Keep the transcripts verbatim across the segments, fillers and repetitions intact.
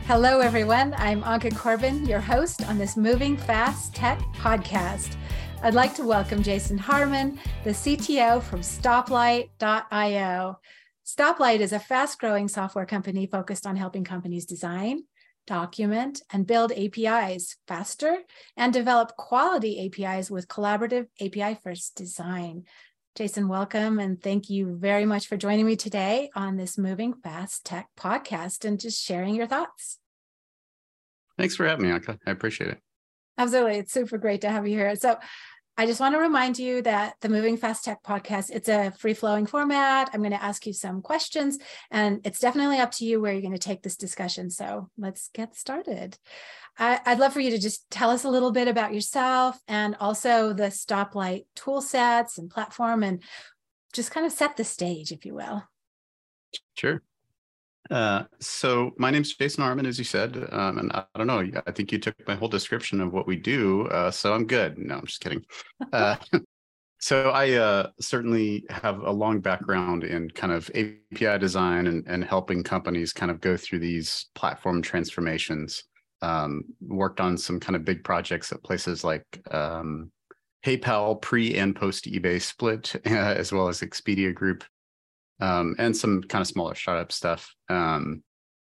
Hello, everyone. I'm Anka Corbin, your host on this Moving Fast Tech podcast. I'd like to welcome Jason Harmon, the C T O from Stoplight dot io. Stoplight is a fast-growing software company focused on helping companies design, document, and build A P Is faster and develop quality A P Is with collaborative A P I-first design. Jason, welcome, and thank you very much for joining me today on this Moving Fast Tech podcast and just sharing your thoughts. Thanks for having me, Anka. I appreciate it. Absolutely. It's super great to have you here. So I just want to remind you that the Moving Fast Tech podcast, it's a free-flowing format. I'm going to ask you some questions, and it's definitely up to you where you're going to take this discussion. So let's get started. I, I'd love for you to just tell us a little bit about yourself and also the Stoplight tool sets and platform, and just kind of set the stage, if you will. Sure. Uh, so my name's Jason Harmon, as you said, um, and I, I don't know, I think you took my whole description of what we do, uh, so I'm good. No, I'm just kidding. Uh, so I uh, certainly have a long background in kind of A P I design and, and helping companies kind of go through these platform transformations. Um, worked on some kind of big projects at places like um, PayPal pre and post eBay split, uh, as well as Expedia Group. Um, and some kind of smaller startup stuff. Um,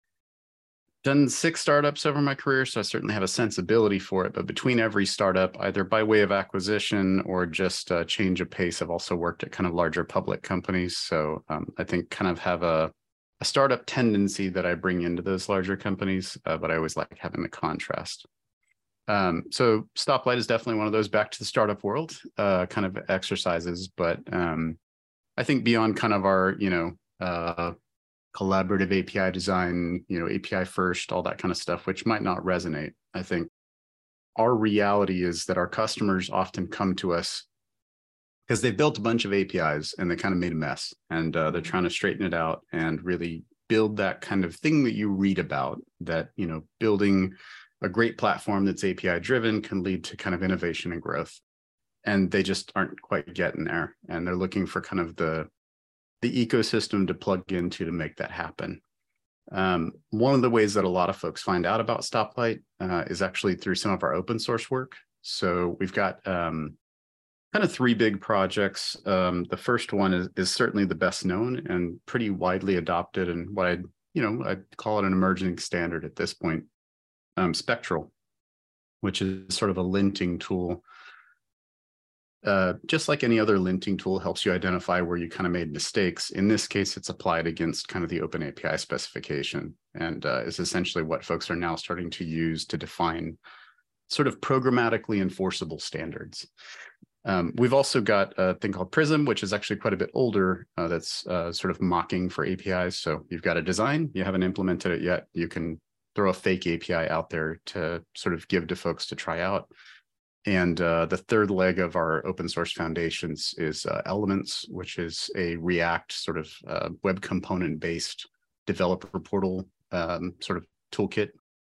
done six startups over my career, so I certainly have a sensibility for it. But between every startup, either by way of acquisition or just a change of pace, I've also worked at kind of larger public companies. So um, I think kind of have a, a startup tendency that I bring into those larger companies, uh, but I always like having the contrast. Um, so Stoplight is definitely one of those back to the startup world uh, kind of exercises, but um, I think beyond kind of our, you know, uh, collaborative A P I design, you know, A P I first, all that kind of stuff, which might not resonate. I think our reality is that our customers often come to us because they built a bunch of A P Is and they kind of made a mess, and uh, they're trying to straighten it out and really build that kind of thing that you read about, that, you know, building a great platform that's A P I driven can lead to kind of innovation and growth. And they just aren't quite getting there. And they're looking for kind of the, the ecosystem to plug into to make that happen. Um, one of the ways that a lot of folks find out about Stoplight uh, is actually through some of our open source work. So we've got um, kind of three big projects. Um, the first one is, is certainly the best known and pretty widely adopted, and what I'd, you know, I'd call it an emerging standard at this point, um, Spectral, which is sort of a linting tool. Uh, just like any other linting tool, helps you identify where you kind of made mistakes. In this case, it's applied against kind of the Open A P I specification, and uh, is essentially what folks are now starting to use to define sort of programmatically enforceable standards. Um, we've also got a thing called Prism, which is actually quite a bit older, uh, that's uh, sort of mocking for A P Is. So you've got a design, you haven't implemented it yet, you can throw a fake A P I out there to sort of give to folks to try out. And uh, the third leg of our open source foundations is uh, Elements, which is a React sort of uh, web component based developer portal um, sort of toolkit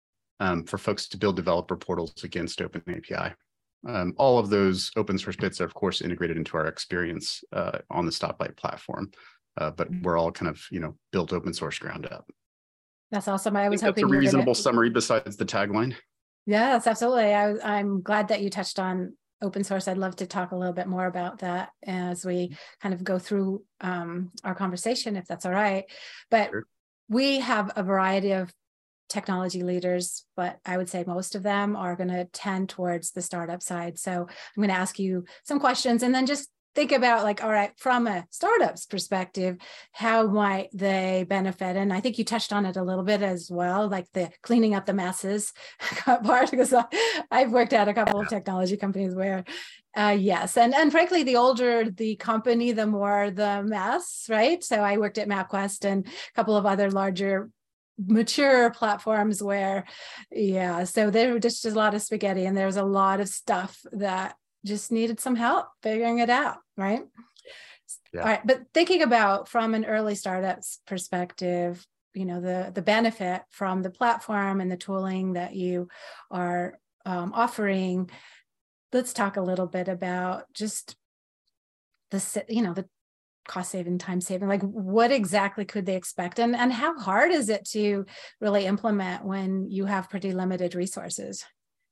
um, for folks to build developer portals against Open A P I. Um, all of those open source bits are, of course, integrated into our experience uh, on the Stoplight platform, uh, but we're all kind of, you know, built open source ground up. That's awesome. I was I hoping that's a reasonable gonna... summary besides the tagline. Yes, absolutely. I, I'm glad that you touched on open source. I'd love to talk a little bit more about that as we kind of go through um, our conversation, if that's all right. But sure. We have a variety of technology leaders, but I would say most of them are going to tend towards the startup side. So I'm going to ask you some questions and then just think about, like, all right, from a startup's perspective, how might they benefit? And I think you touched on it a little bit as well, like the cleaning up the messes part, because I've worked at a couple of technology companies where, uh, yes, and, and frankly, the older the company, the more the mess, right? So I worked at MapQuest and a couple of other larger mature platforms where, yeah, so there were just a lot of spaghetti and there was a lot of stuff that just needed some help figuring it out, right? Yeah. All right, but thinking about from an early startup's perspective, you know, the, the benefit from the platform and the tooling that you are um, offering, let's talk a little bit about just the, you know, the cost saving, time saving? Like, what exactly could they expect? And, and how hard is it to really implement when you have pretty limited resources?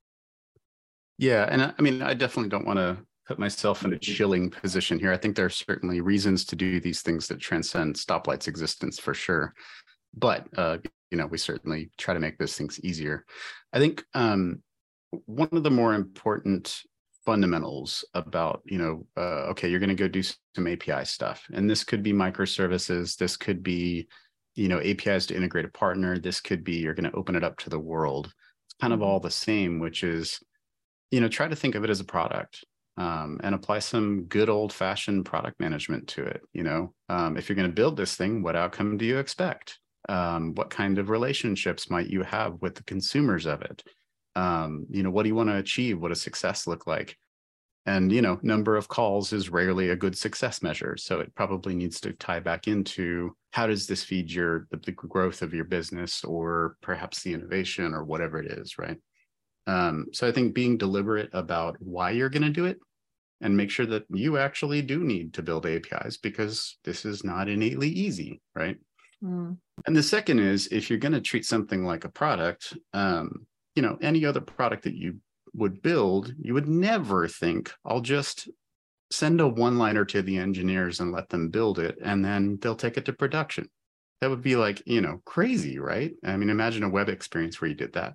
Yeah, and I, I mean, I definitely don't want to put myself in a chilling position here. I think there are certainly reasons to do these things that transcend Stoplight's existence for sure. But, uh, you know, we certainly try to make those things easier. I think um, one of the more important fundamentals about, you know, uh, okay, you're going to go do some A P I stuff. And this could be microservices. This could be, you know, A P Is to integrate a partner. This could be you're going to open it up to the world. It's kind of all the same, which is, you know, try to think of it as a product. Um, and apply some good old fashioned product management to it. You know, um, if you're going to build this thing, what outcome do you expect? Um, what kind of relationships might you have with the consumers of it? Um, you know, what do you want to achieve? What does success look like? And, you know, number of calls is rarely a good success measure. So it probably needs to tie back into how does this feed your the, the growth of your business, or perhaps the innovation, or whatever it is, right? Um, so I think being deliberate about why you're going to do it, and make sure that you actually do need to build A P Is, because this is not innately easy, right? Mm. And the second is, if you're going to treat something like a product, um, you know, any other product that you would build, you would never think, I'll just send a one-liner to the engineers and let them build it, and then they'll take it to production. That would be like, you know, crazy, right? I mean, imagine a web experience where you did that.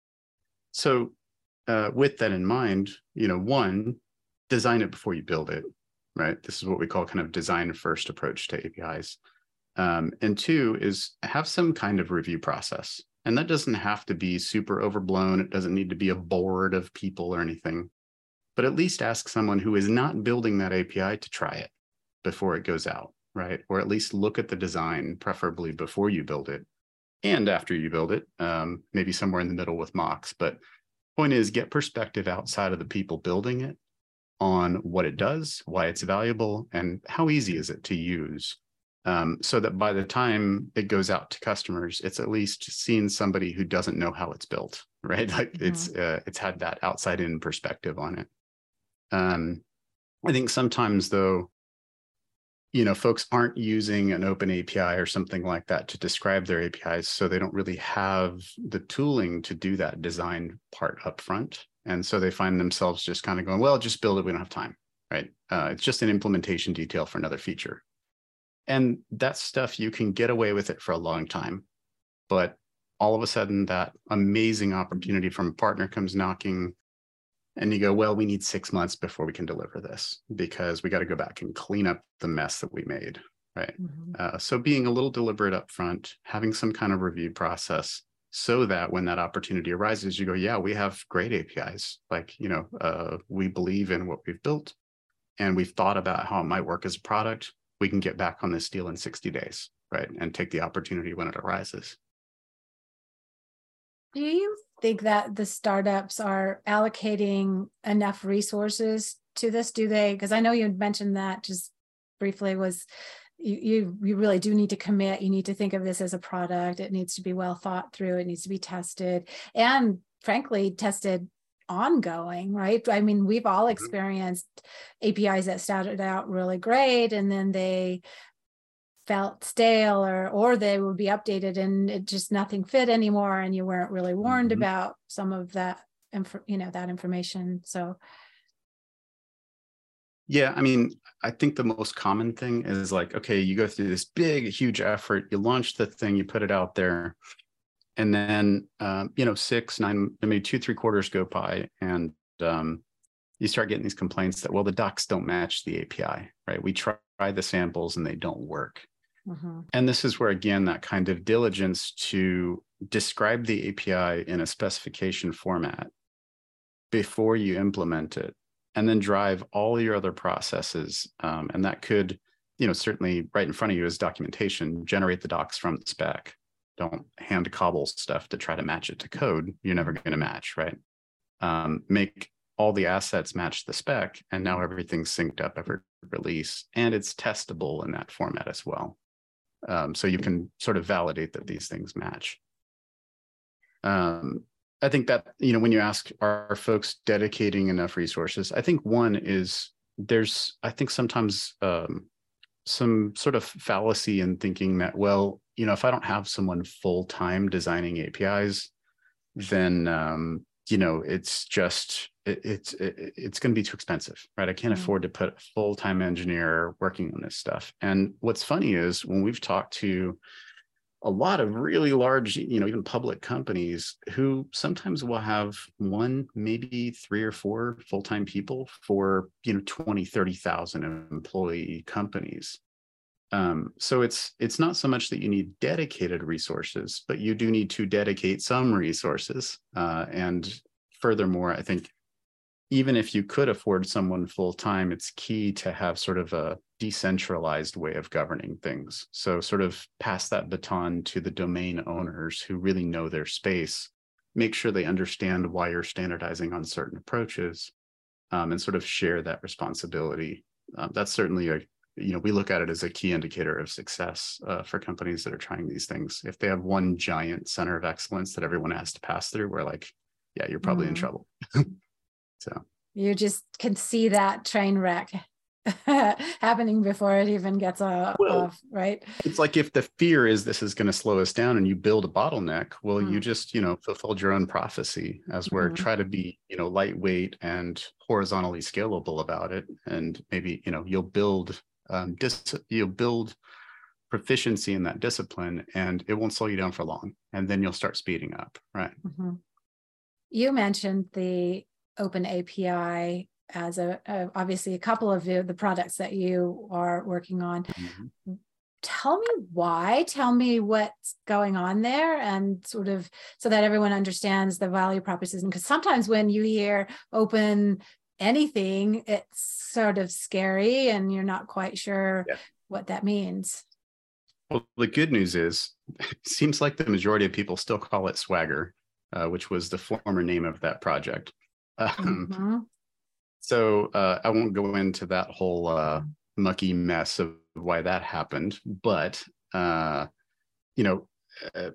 So uh, with that in mind, you know, one, design it before you build it, right? This is what we call kind of design first approach to A P Is. Um, and two is have some kind of review process. And that doesn't have to be super overblown. It doesn't need to be a board of people or anything, but at least ask someone who is not building that A P I to try it before it goes out, right? Or at least look at the design, preferably before you build it and after you build it, um, maybe somewhere in the middle with mocks. But point is, get perspective outside of the people building it on what it does, why it's valuable, and how easy is it to use. Um, so that by the time it goes out to customers, it's at least seen somebody who doesn't know how it's built, right? Like mm-hmm. it's uh, it's had that outside in perspective on it. Um, I think sometimes though, you know, folks aren't using an open A P I or something like that to describe their A P Is, so they don't really have the tooling to do that design part up front. And so they find themselves just kind of going, well, just build it, we don't have time, right? Uh, it's just an implementation detail for another feature. And that stuff, you can get away with it for a long time. But all of a sudden, that amazing opportunity from a partner comes knocking, and you go, well, we need six months before we can deliver this, because we got to go back and clean up the mess that we made, right? Mm-hmm. Uh, so being a little deliberate up front, having some kind of review process, so that when that opportunity arises, you go, yeah, we have great A P Is. Like, you know, uh, we believe in what we've built, and we've thought about how it might work as a product. We can get back on this deal in sixty days, right? And take the opportunity when it arises. Do you think that the startups are allocating enough resources to this? Do they? Because I know you mentioned that just briefly, was you, you you really do need to commit. You need to think of this as a product. It needs to be well thought through. It needs to be tested, and frankly, tested ongoing, right? I mean, we've all experienced A P Is that started out really great, and then they felt stale, or or they would be updated and it just nothing fit anymore, and you weren't really warned mm-hmm. about some of that, inf- you know, that information. So yeah, I mean, I think the most common thing is like, okay, you go through this big, huge effort, you launch the thing, you put it out there, and then, um, you know, six, nine, maybe two, three quarters go by, and um, you start getting these complaints that, well, the docs don't match the A P I, right? We try the samples and they don't work. Mm-hmm. And this is where, again, that kind of diligence to describe the A P I in a specification format before you implement it, and then drive all your other processes. Um, and that could, you know, certainly right in front of you is documentation, generate the docs from the spec. Don't hand cobble stuff to try to match it to code. You're never going to match, right? Um, make all the assets match the spec, and now everything's synced up every release, and it's testable in that format as well. Um, so you can sort of validate that these things match. Um, I think that, you know, when you ask, are folks dedicating enough resources? I think one is there's, I think sometimes um, some sort of fallacy in thinking that, well, you know, if I don't have someone full-time designing A P Is, then, um, you know, it's just, it, it's, it, it's going to be too expensive, right? I can't mm-hmm. afford to put a full-time engineer working on this stuff. And what's funny is when we've talked to a lot of really large, you know, even public companies who sometimes will have one, maybe three or four full-time people for, you know, twenty, thirty thousand employee companies. Um, so it's it's not so much that you need dedicated resources, but you do need to dedicate some resources. Uh, and furthermore, I think even if you could afford someone full-time, it's key to have sort of a decentralized way of governing things. So sort of pass that baton to the domain owners who really know their space, make sure they understand why you're standardizing on certain approaches, um, and sort of share that responsibility. Um, that's certainly a, you know, we look at it as a key indicator of success uh, for companies that are trying these things. If they have one giant center of excellence that everyone has to pass through, we're like, yeah, you're probably mm. in trouble. So you just can see that train wreck happening before it even gets off, well, right? It's like if the fear is this is going to slow us down and you build a bottleneck, well, mm. you just, you know, fulfilled your own prophecy as we're mm. try to be, you know, lightweight and horizontally scalable about it. And maybe, you know, you'll build, um, dis- you'll build proficiency in that discipline and it won't slow you down for long. And then you'll start speeding up, right? Mm-hmm. You mentioned the Open A P I as a, a obviously a couple of the, the products that you are working on. Mm-hmm. Tell me why, tell me what's going on there, and sort of so that everyone understands the value proposition. Because sometimes when you hear open anything, it's sort of scary and you're not quite sure yeah. what that means. Well, the good news is it seems like the majority of people still call it Swagger, uh, which was the former name of that project. Um, mm-hmm. So uh, I won't go into that whole uh, mucky mess of why that happened, but uh, you know, uh,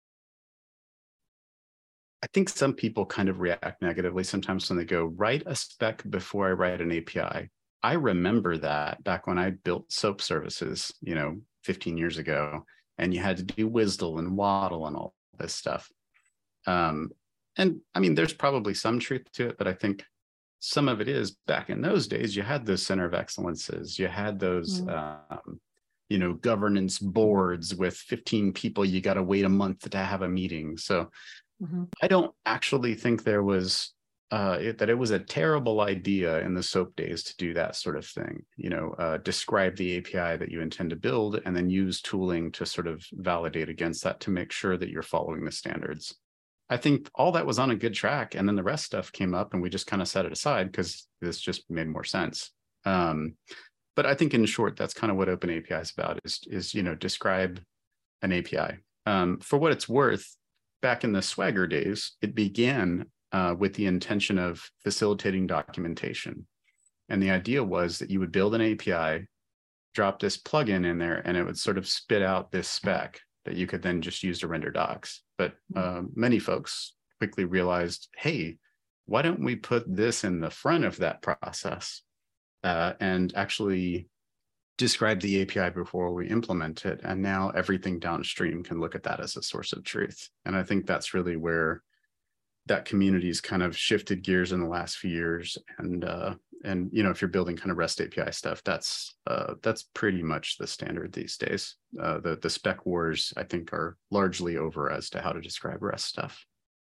I think some people kind of react negatively sometimes when they go, write a spec before I write an A P I. I remember that back when I built SOAP services, you know, fifteen years ago, and you had to do WSDL and WADL and all this stuff. Um, and I mean, there's probably some truth to it, but I think some of it is back in those days, you had those center of excellences, you had those, mm. um, you know, governance boards with fifteen people, you got to wait a month to have a meeting. So mm-hmm. I don't actually think there was, uh, it, that it was a terrible idea in the SOAP days to do that sort of thing, you know, uh, describe the A P I that you intend to build and then use tooling to sort of validate against that to make sure that you're following the standards. I think all that was on a good track, and then the rest stuff came up and we just kind of set it aside because this just made more sense. Um, but I think in short, that's kind of what Open A P I is about, is, is you know, describe an A P I. Um, for what it's worth, back in the Swagger days, it began uh, with the intention of facilitating documentation. And the idea was that you would build an A P I, drop this plugin in there, and it would sort of spit out this spec that you could then just use to render docs. But uh, many folks quickly realized, hey, why don't we put this in the front of that process uh, and actually describe the A P I before we implement it? And now everything downstream can look at that as a source of truth. And I think that's really where that community's kind of shifted gears in the last few years. And uh, and you know, if you're building kind of REST A P I stuff, that's uh, that's pretty much the standard these days. Uh, the the spec wars, I think, are largely over as to how to describe REST stuff.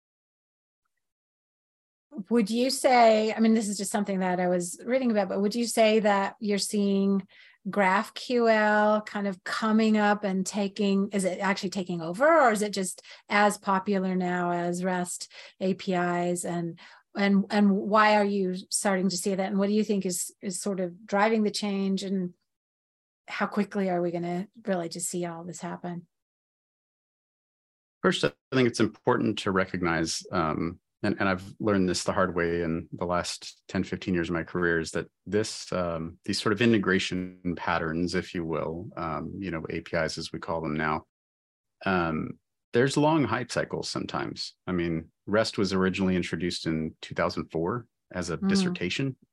Would you say, I mean, this is just something that I was reading about, but would you say that you're seeing GraphQL kind of coming up and taking, is it actually taking over, or is it just as popular now as REST A P Is? And and and why are you starting to see that? And what do you think is is sort of driving the change? And how quickly are we going to really just see all this happen? First, I think it's important to recognize, um, and, and I've learned this the hard way in the last ten, fifteen years of my career, is that this, um, these sort of integration patterns, if you will, um, you know, A P Is as we call them now, um, there's long hype cycles sometimes. I mean, REST was originally introduced in two thousand four as a mm. dissertation. There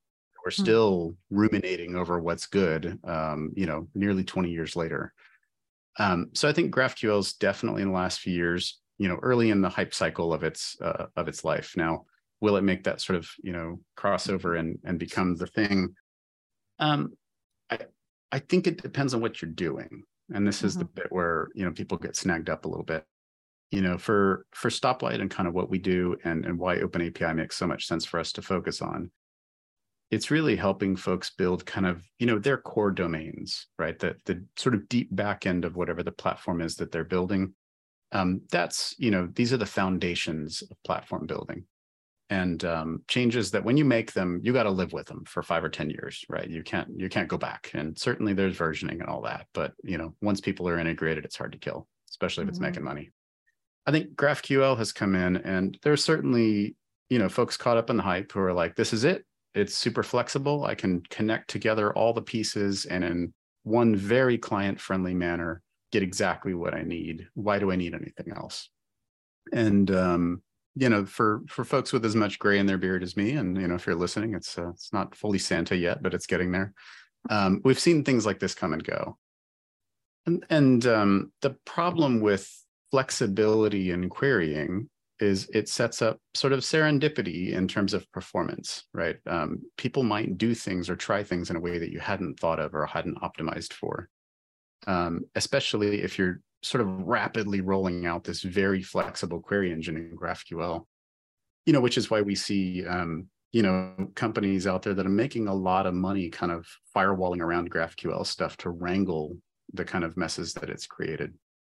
we're still ruminating over what's good, um, you know, nearly twenty years later. Um, so I think GraphQL is definitely in the last few years, you know, early in the hype cycle of its uh, of its life. Now, will it make that sort of, you know, crossover and and become the thing? Um, I I think it depends on what you're doing, and this is mm-hmm. the bit where, you know, people get snagged up a little bit. You know, for for Stoplight and kind of what we do and and why OpenAPI makes so much sense for us to focus on. It's really helping folks build kind of, you know, their core domains, right? The, the sort of deep back end of whatever the platform is that they're building. Um, that's, you know, these are the foundations of platform building. And um, changes that when you make them, you got to live with them for five or ten years, right? You can't, you can't go back. And certainly there's versioning and all that. But, you know, once people are integrated, it's hard to kill, especially if mm-hmm. it's making money. I think GraphQL has come in, and there's certainly, you know, folks caught up in the hype who are like, this is it. It's super flexible. I can connect together all the pieces and in one very client-friendly manner, get exactly what I need. Why do I need anything else? And, um, you know, for, for folks with as much gray in their beard as me, and, you know, if you're listening, it's, uh, it's not fully Santa yet, but it's getting there. Um, we've seen things like this come and go. And, and um, the problem with flexibility in querying is it sets up sort of serendipity in terms of performance, right? Um, people might do things or try things in a way that you hadn't thought of or hadn't optimized for, um, especially if you're sort of rapidly rolling out this very flexible query engine in GraphQL, you know, which is why we see, um, you know, companies out there that are making a lot of money kind of firewalling around GraphQL stuff to wrangle the kind of messes that it's created.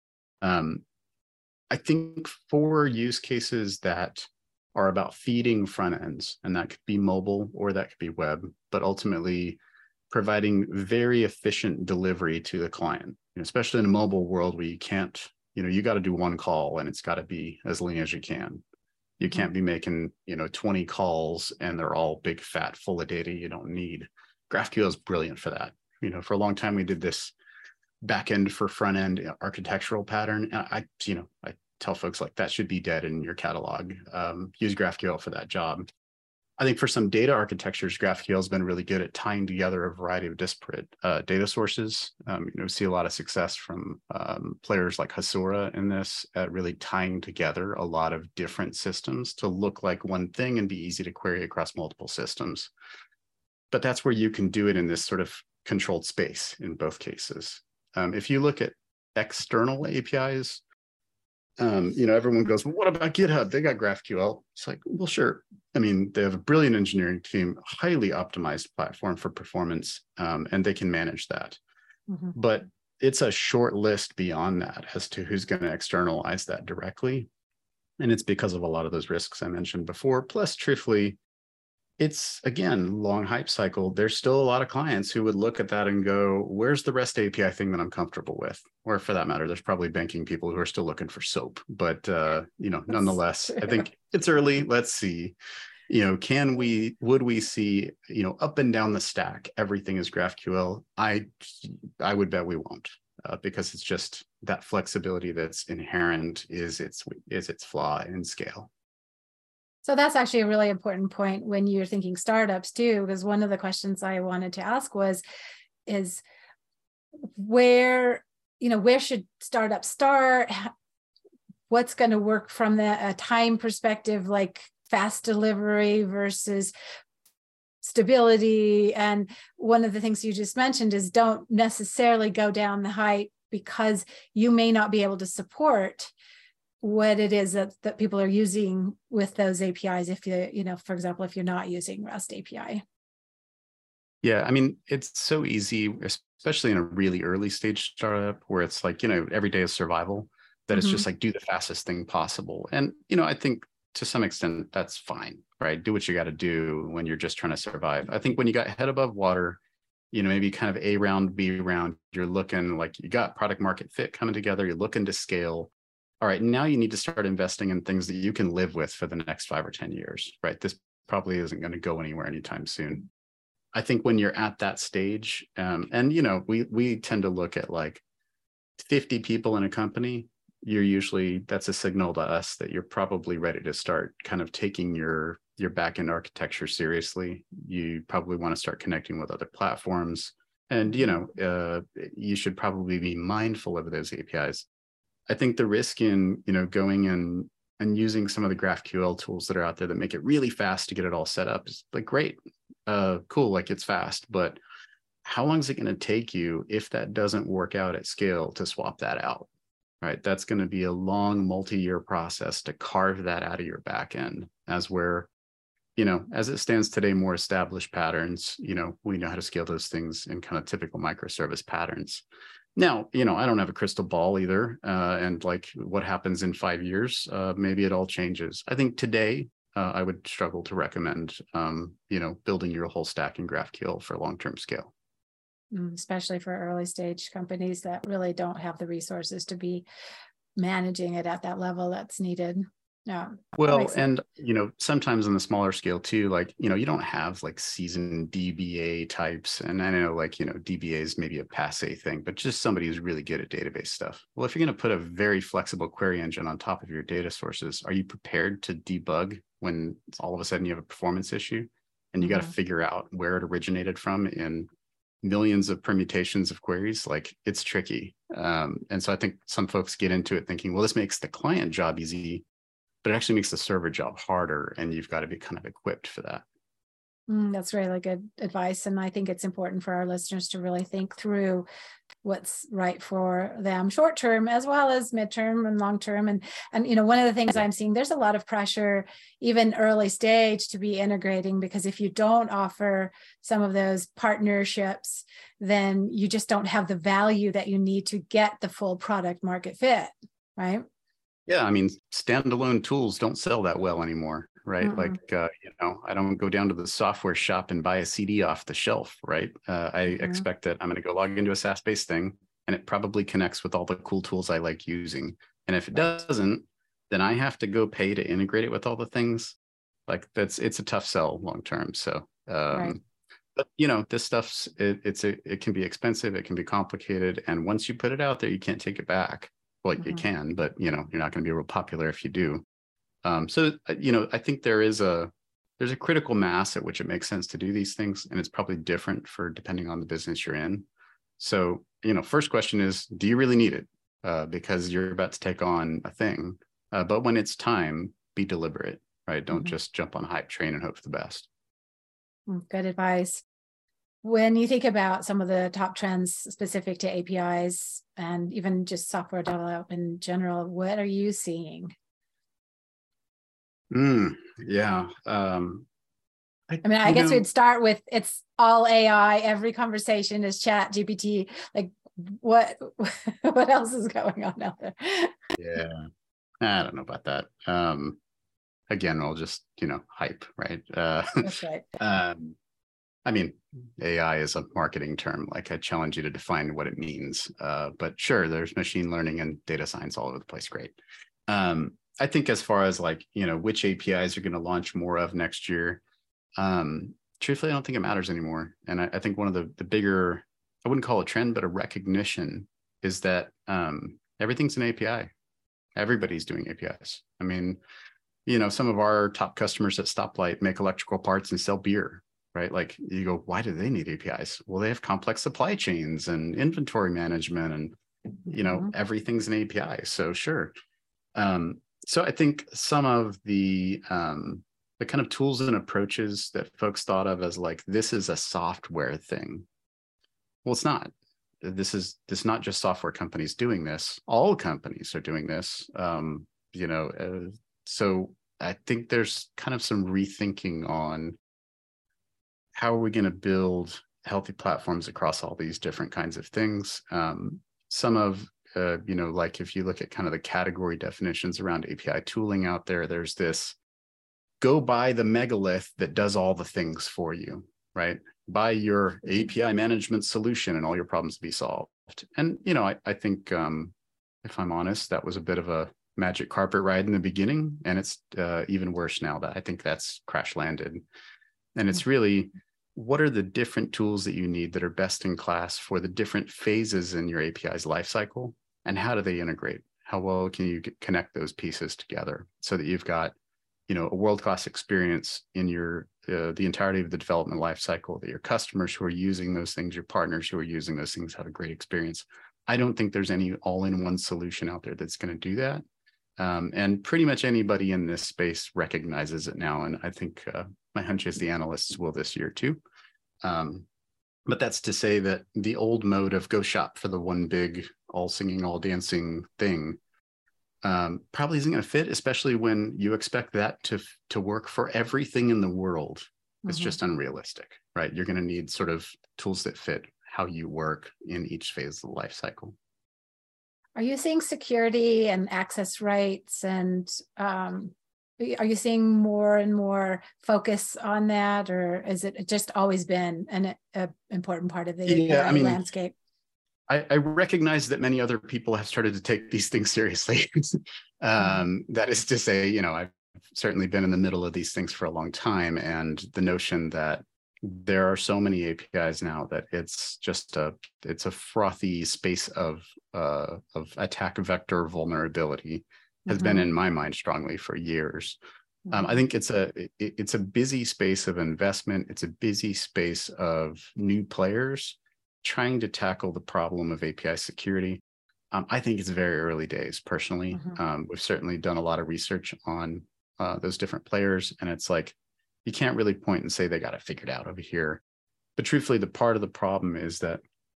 Um, I think for use cases that are about feeding front ends, and that could be mobile or that could be web, but ultimately providing very efficient delivery to the client, you know, especially in a mobile world where you can't, you know, you got to do one call and it's got to be as lean as you can. You can't be making, you know, twenty calls and they're all big, fat, full of data you don't need. GraphQL is brilliant for that. You know, for a long time, we did this back end for front end architectural pattern. And I, you know, I tell folks like that should be dead in your catalog. Um, use GraphQL for that job. I think for some data architectures, GraphQL has been really good at tying together a variety of disparate uh, data sources. Um, you know, we see a lot of success from um, players like Hasura in this, at really tying together a lot of different systems to look like one thing and be easy to query across multiple systems. But that's where you can do it in this sort of controlled space in both cases. Um, if you look at external A P Is, um, you know, everyone goes, well, what about GitHub? They got GraphQL. It's like, well, sure. I mean, they have a brilliant engineering team, highly optimized platform for performance, um, and they can manage that. Mm-hmm. But it's a short list beyond that as to who's going to externalize that directly. And it's because of a lot of those risks I mentioned before. Plus, truthfully, it's, again, long hype cycle. There's still a lot of clients who would look at that and go, where's the REST A P I thing that I'm comfortable with? Or for that matter, there's probably banking people who are still looking for SOAP. But, uh, you know, nonetheless, I think it's early. Let's see, you know, can we, would we see, you know, up and down the stack, everything is GraphQL? I, I would bet we won't, uh, because it's just that flexibility that's inherent is its, is its flaw in scale. So that's actually a really important point when you're thinking startups too, because one of the questions I wanted to ask was, is where, you know, where should startups start? What's going to work from the a time perspective, like fast delivery versus stability? And one of the things you just mentioned is don't necessarily go down the hype because you may not be able to support what it is that, that people are using with those A P Is. If you, you know, for example, if you're not using REST A P I. Yeah, I mean, it's so easy, especially in a really early stage startup where it's like, you know, every day is survival, that mm-hmm. it's just like do the fastest thing possible. And, you know, I think to some extent that's fine, right? Do what you got to do when you're just trying to survive. I think when you got head above water, you know, maybe kind of A round, B round, you're looking like you got product market fit coming together, you're looking to scale. All right, now you need to start investing in things that you can live with for the next five or ten years, right? This probably isn't going to go anywhere anytime soon. I think when you're at that stage, um, and, you know, we we tend to look at like fifty people in a company, you're usually, that's a signal to us that you're probably ready to start kind of taking your, your backend architecture seriously, you probably want to start connecting with other platforms. And, you know, uh, you should probably be mindful of those A P Is. I think the risk in, you know, going and and using some of the GraphQL tools that are out there that make it really fast to get it all set up is like, great, uh, cool, like it's fast, but how long is it going to take you if that doesn't work out at scale to swap that out, right? That's going to be a long multi-year process to carve that out of your back end, as where, you know, as it stands today, more established patterns, you know, we know how to scale those things in kind of typical microservice patterns. Now, you know, I don't have a crystal ball either. Uh, and like what happens in five years, uh, maybe it all changes. I think today, uh, I would struggle to recommend, um, you know, building your whole stack in GraphQL for long-term scale. Especially for early stage companies that really don't have the resources to be managing it at that level that's needed. Yeah. Well, and, you know, sometimes on the smaller scale too, like, you know, you don't have like seasoned D B A types. And I know like, you know, D B A is maybe a passe thing, but just somebody who's really good at database stuff. Well, if you're going to put a very flexible query engine on top of your data sources, are you prepared to debug when all of a sudden you have a performance issue and you mm-hmm. got to figure out where it originated from in millions of permutations of queries? Like, it's tricky. Um, and so I think some folks get into it thinking, well, this makes the client job easy, but it actually makes the server job harder, and you've got to be kind of equipped for that. Mm, that's really good advice. And I think it's important for our listeners to really think through what's right for them short term as well as midterm and long term. And, and, you know, one of the things I'm seeing, there's a lot of pressure, even early stage, to be integrating, because if you don't offer some of those partnerships, then you just don't have the value that you need to get the full product market fit, right? Yeah, I mean, standalone tools don't sell that well anymore, right? Mm-hmm. Like, uh, you know, I don't go down to the software shop and buy a C D off the shelf, right? Uh, I mm-hmm. expect that I'm going to go log into a SaaS-based thing, and it probably connects with all the cool tools I like using. And if it right. doesn't, then I have to go pay to integrate it with all the things. Like, that's it's a tough sell long term. So, um, right. but you know, this stuff's it, it's a, it can be expensive, it can be complicated, and once you put it out there, you can't take it back. Well, mm-hmm. you can, but, you know, you're not going to be real popular if you do. Um, so, you know, I think there is a, there's a critical mass at which it makes sense to do these things. And it's probably different for depending on the business you're in. So, you know, first question is, do you really need it? Uh, because you're about to take on a thing. Uh, but when it's time, be deliberate, right? Don't mm-hmm. just jump on a hype train and hope for the best. Good advice. When you think about some of the top trends specific to A P Is and even just software development in general, what are you seeing? Mm, yeah. Um, I, I mean, I guess know, we'd start with it's all A I. Every conversation is Chat G P T. Like, what what else is going on out there? Yeah, I don't know about that. Um, again, we'll just, you know, hype, right? Uh, That's right. um, I mean, A I is a marketing term. Like, I challenge you to define what it means. Uh, but sure, there's machine learning and data science all over the place. Great. Um, I think as far as like, you know, which A P Is are going to launch more of next year, um, truthfully, I don't think it matters anymore. And I, I think one of the, the bigger, I wouldn't call it a trend, but a recognition is that um, everything's an A P I. Everybody's doing A P Is. I mean, you know, some of our top customers at Stoplight make electrical parts and sell beer. Right? Like, you go, why do they need A P Is? Well, they have complex supply chains and inventory management, and, you know, mm-hmm. everything's an A P I. So sure. Um, so I think some of the, um, the kind of tools and approaches that folks thought of as like, this is a software thing. Well, it's not. This is, this is not just software companies doing this. All companies are doing this. Um, you know, uh, so I think there's kind of some rethinking on how are we going to build healthy platforms across all these different kinds of things? Um, some of, uh, you know, like if you look at kind of the category definitions around A P I tooling out there, there's this, go buy the megalith that does all the things for you, right? Buy your A P I management solution and all your problems will be solved. And, you know, I, I think, um, if I'm honest, that was a bit of a magic carpet ride in the beginning. And it's uh, even worse now. That I think that's crash landed. And it's really, what are the different tools that you need that are best in class for the different phases in your A P I's lifecycle, and how do they integrate? How well can you connect those pieces together so that you've got, you know, a world-class experience in your uh, the entirety of the development life cycle, that your customers who are using those things, your partners who are using those things have a great experience. I don't think there's any all-in-one solution out there that's going to do that. Um, and pretty much anybody in this space recognizes it now. And I think uh, my hunch is the analysts will this year too. Um, but that's to say that the old mode of go shop for the one big all singing, all dancing thing um, probably isn't going to fit, especially when you expect that to, to work for everything in the world. It's mm-hmm. just unrealistic, right? You're going to need sort of tools that fit how you work in each phase of the life cycle. Are you seeing security and access rights, and um, are you seeing more and more focus on that, or is it just always been an a important part of the yeah, I mean, landscape? I, I recognize that many other people have started to take these things seriously. um, mm-hmm. That is to say, you know, I've certainly been in the middle of these things for a long time, and the notion that there are so many A P Is now that it's just a it's a frothy space of uh, of attack vector vulnerability has mm-hmm. been in my mind strongly for years. Mm-hmm. Um, I think it's a it, it's a busy space of investment. It's a busy space of new players trying to tackle the problem of A P I security. Um, I think it's very early days. Personally, mm-hmm. um, we've certainly done a lot of research on uh, those different players, and it's like, you can't really point and say they got it figured out over here. But truthfully, the part of the problem is that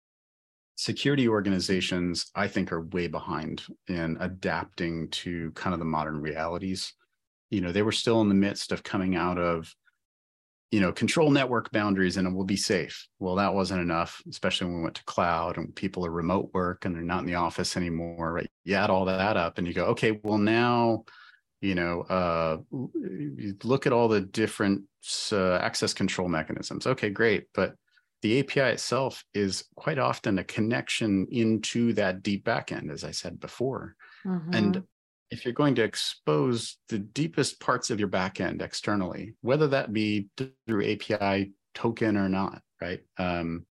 security organizations, I think, are way behind in adapting to kind of the modern realities. You know, they were still in the midst of coming out of, you know, control network boundaries and it will be safe. Well, that wasn't enough, especially when we went to cloud and people are remote work and they're not in the office anymore, right? You add all that up and you go, okay, well now, you know, uh, you look at all the different uh, access control mechanisms. Okay, great. But the A P I itself is quite often a connection into that deep backend, as I said before. Mm-hmm. And if you're going to expose the deepest parts of your backend externally, whether that be through A P I token or not, right? Um,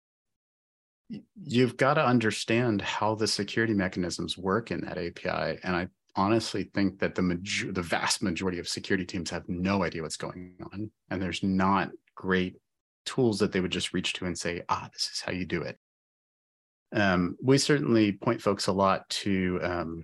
you've got to understand how the security mechanisms work in that A P I. And I honestly think that the major, the vast majority of security teams have no idea what's going on, and there's not great tools that they would just reach to and say, ah, this is how you do it. Um, we certainly point folks a lot to um,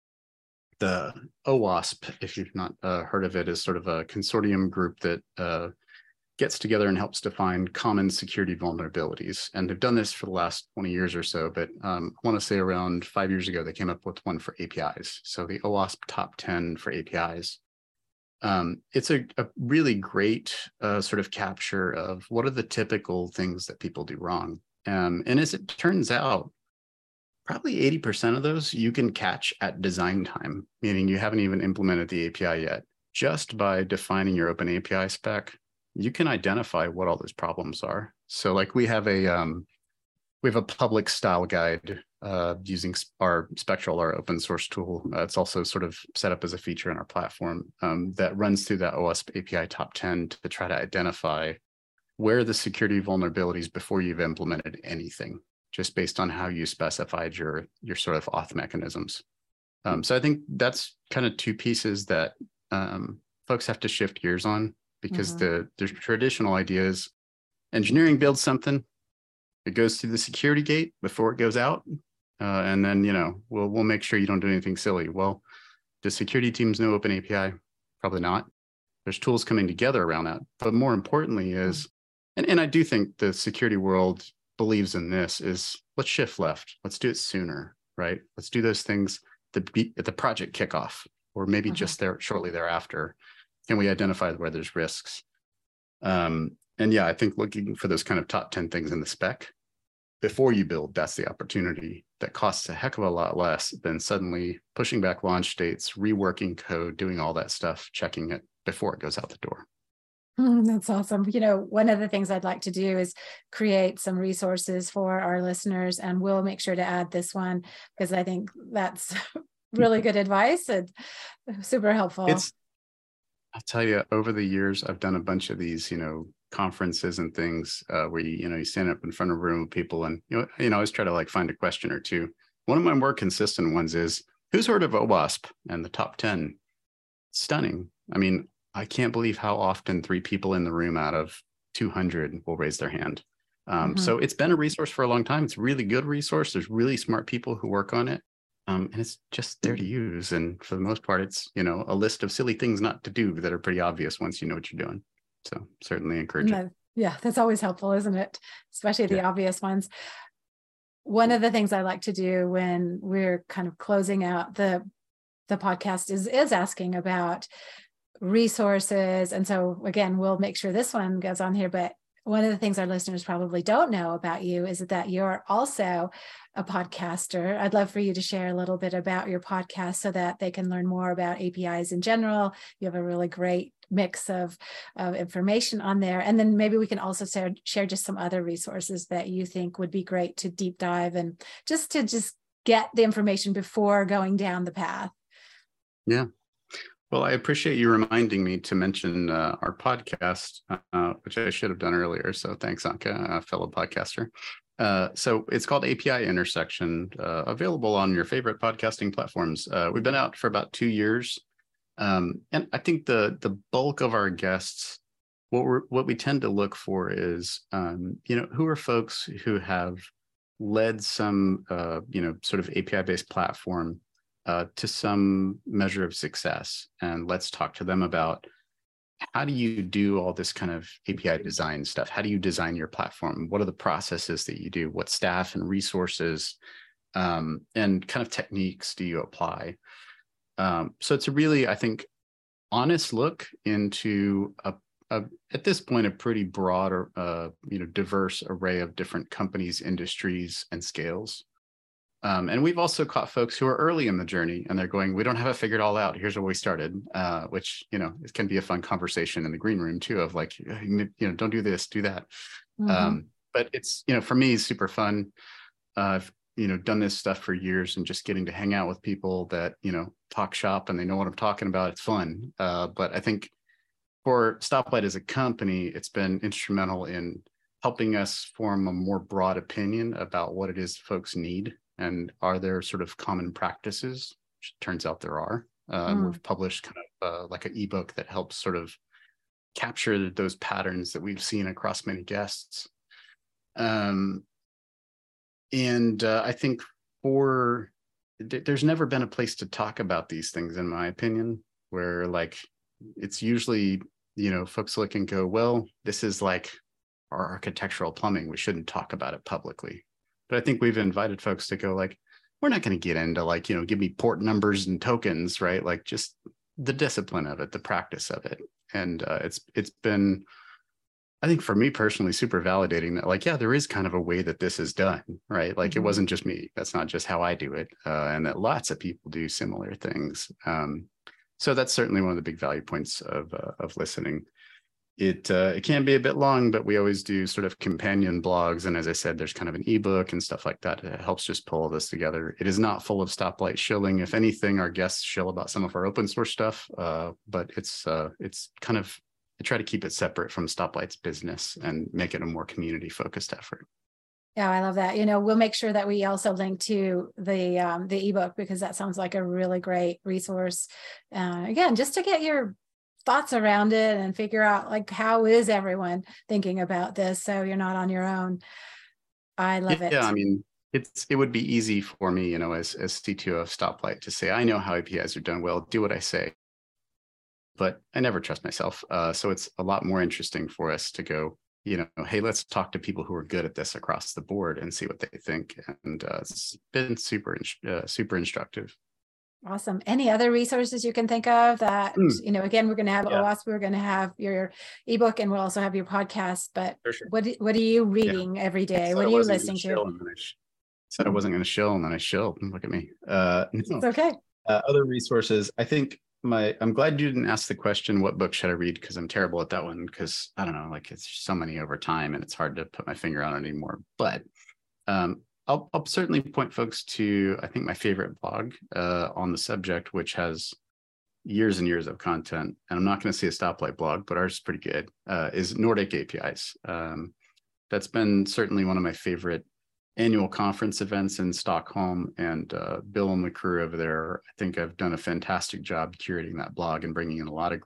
the OWASP, if you've not uh, heard of it, is sort of a consortium group that uh, gets together and helps define common security vulnerabilities. And they've done this for the last twenty years or so, but um, I want to say around five years ago, they came up with one for A P Is. So the OWASP top ten for A P Is. Um, it's a, a really great uh, sort of capture of what are the typical things that people do wrong. Um, and as it turns out, probably eighty percent of those you can catch at design time, meaning you haven't even implemented the A P I yet. Just by defining your open A P I spec, you can identify what all those problems are. So like we have a um, we have a public style guide uh, using our Spectral, our open source tool. Uh, it's also sort of set up as a feature in our platform um, that runs through that OWASP A P I top ten to try to identify where are the security vulnerabilities before you've implemented anything, just based on how you specified your, your sort of auth mechanisms. Um, so I think that's kind of two pieces that um, folks have to shift gears on, because mm-hmm. the, the traditional idea is engineering builds something, it goes through the security gate before it goes out, uh, and then, you know, we'll, we'll make sure you don't do anything silly. Well, do security teams know Open A P I? Probably not. There's tools coming together around that. But more importantly is, and, and I do think the security world believes in this, is let's shift left. Let's do it sooner, right? Let's do those things at the, at the project kickoff, or maybe uh-huh. just there shortly thereafter. Can we identify where there's risks? Um, and yeah, I think looking for those kind of top ten things in the spec before you build, that's the opportunity that costs a heck of a lot less than suddenly pushing back launch dates, reworking code, doing all that stuff, checking it before it goes out the door. Mm, that's awesome. You know, one of the things I'd like to do is create some resources for our listeners, and we'll make sure to add this one because I think that's really good advice and super helpful. It's, I'll tell you, over the years, I've done a bunch of these, you know, conferences and things uh, where you, you know, you stand up in front of a room of people, and you know, you know, I always try to like find a question or two. One of my more consistent ones is, who's heard of OWASP? And the top ten, stunning. I mean, I can't believe how often three people in the room out of two hundred will raise their hand. Um, mm-hmm. So it's been a resource for a long time. It's a really good resource. There's really smart people who work on it. Um, and it's just there to use. And for the most part, it's, you know, a list of silly things not to do that are pretty obvious once you know what you're doing. So certainly encourage it. Yeah, that's always helpful, isn't it? Especially the yeah. obvious ones. One of the things I like to do when we're kind of closing out the, the podcast is, is asking about resources. And so again, we'll make sure this one goes on here, but one of the things our listeners probably don't know about you is that you're also a podcaster. I'd love for you to share a little bit about your podcast so that they can learn more about A P Is in general. You have a really great mix of, of information on there. And then maybe we can also share, share just some other resources that you think would be great to deep dive and just to just get the information before going down the path. Yeah. Well, I appreciate you reminding me to mention uh, our podcast, uh, which I should have done earlier. So thanks, Anka, a fellow podcaster. Uh, so it's called A P I Intersection, uh, available on your favorite podcasting platforms. Uh, we've been out for about two years. Um, and I think the the bulk of our guests, what we're, what we tend to look for is, um, you know, who are folks who have led some, uh, you know, sort of A P I-based platform Uh, to some measure of success. And let's talk to them about how do you do all this kind of A P I design stuff? How do you design your platform? What are the processes that you do? What staff and resources um, and kind of techniques do you apply? Um, so it's a really, I think, honest look into a, a at this point, a pretty broad or uh, you know, diverse array of different companies, industries, and scales. Um, and we've also caught folks who are early in the journey and they're going, we don't have it figured all out. Here's where we started, uh, which, you know, it can be a fun conversation in the green room too, of like, you know, don't do this, do that. Mm-hmm. Um, but it's, you know, for me, super fun. Uh, I've, you know, done this stuff for years and just getting to hang out with people that, you know, talk shop and they know what I'm talking about. It's fun. Uh, but I think for Stoplight as a company, it's been instrumental in helping us form a more broad opinion about what it is folks need. And are there sort of common practices? Which turns out there are. Uh, mm. We've published kind of uh, like an ebook that helps sort of capture those patterns that we've seen across many guests. Um, and uh, I think for, there's never been a place to talk about these things, in my opinion, where like, it's usually, you know, folks look and go, well, this is like our architectural plumbing. We shouldn't talk about it publicly. But I think we've invited folks to go like, we're not going to get into like, you know, give me port numbers and tokens, right? Like just the discipline of it, the practice of it. And uh, it's it's been, I think for me personally, super validating that like, yeah, there is kind of a way that this is done, right? Like mm-hmm. It wasn't just me. That's not just how I do it. Uh, and that lots of people do similar things. Um, so that's certainly one of the big value points of, uh, of listening. It uh, it can be a bit long, but we always do sort of companion blogs. And as I said, there's kind of an ebook and stuff like that. It helps just pull this together. It is not full of Stoplight shilling. If anything, our guests shill about some of our open source stuff, uh, but it's uh, it's kind of, I try to keep it separate from Stoplight's business and make it a more community focused effort. Yeah, I love that. You know, we'll make sure that we also link to the um, the ebook because that sounds like a really great resource. Uh, again, just to get your thoughts around it and figure out like how is everyone thinking about this so you're not on your own. I love yeah, it. Yeah, I mean, it's it would be easy for me, you know, as as C T O of Stoplight to say, I know how A P Is are done well, do what I say. But I never trust myself. Uh, so it's a lot more interesting for us to go, you know, hey, let's talk to people who are good at this across the board and see what they think. And uh, it's been super, uh, super instructive. Awesome. Any other resources you can think of that, mm. you know, again, we're going to have yeah. O W A S P, we're going to have your ebook, and we'll also have your podcast, but sure. what, what are you reading yeah. every day? What are you listening to? I said I wasn't going to shill and then I shilled. Look at me. Uh, no. It's okay. Uh, other resources. I think my, I'm glad you didn't ask the question, what book should I read? Because I'm terrible at that one. Because I don't know, like it's so many over time and it's hard to put my finger on it anymore. But um, I'll, I'll certainly point folks to, I think, my favorite blog uh, on the subject, which has years and years of content. And I'm not going to say a Stoplight blog, but ours is pretty good, uh, is Nordic A P Is. Um, that's been certainly one of my favorite annual conference events in Stockholm. And uh, Bill and the crew over there, I think, have done a fantastic job curating that blog and bringing in a lot of great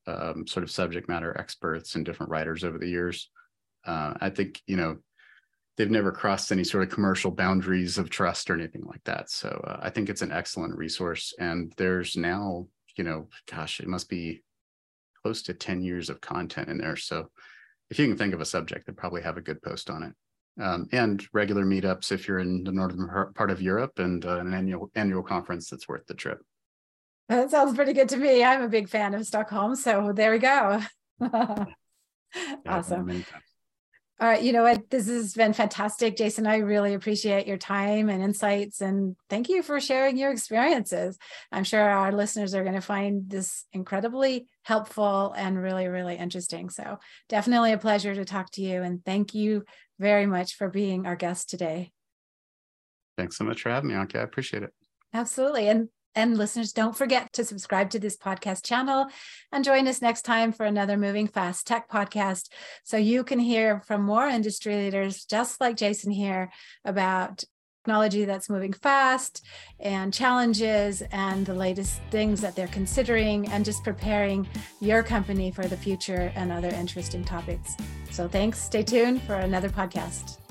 um, sort of subject matter experts and different writers over the years. Uh, I think, you know, they've never crossed any sort of commercial boundaries of trust or anything like that. So uh, I think it's an excellent resource. And there's now, you know, gosh, it must be close to ten years of content in there. So if you can think of a subject, they probably have a good post on it. Um, and regular meetups if you're in the northern part of Europe, and uh, an annual annual conference that's worth the trip. That sounds pretty good to me. I'm a big fan of Stockholm, so there we go. Awesome. Many times. All right, you know what? This has been fantastic, Jason. I really appreciate your time and insights, and thank you for sharing your experiences. I'm sure our listeners are going to find this incredibly helpful and really, really interesting. So definitely a pleasure to talk to you, and thank you very much for being our guest today. Thanks so much for having me, Anki. I appreciate it. Absolutely. And And listeners, don't forget to subscribe to this podcast channel and join us next time for another Moving Fast Tech podcast, so you can hear from more industry leaders just like Jason here about technology that's moving fast and challenges and the latest things that they're considering and just preparing your company for the future and other interesting topics. So thanks. Stay tuned for another podcast.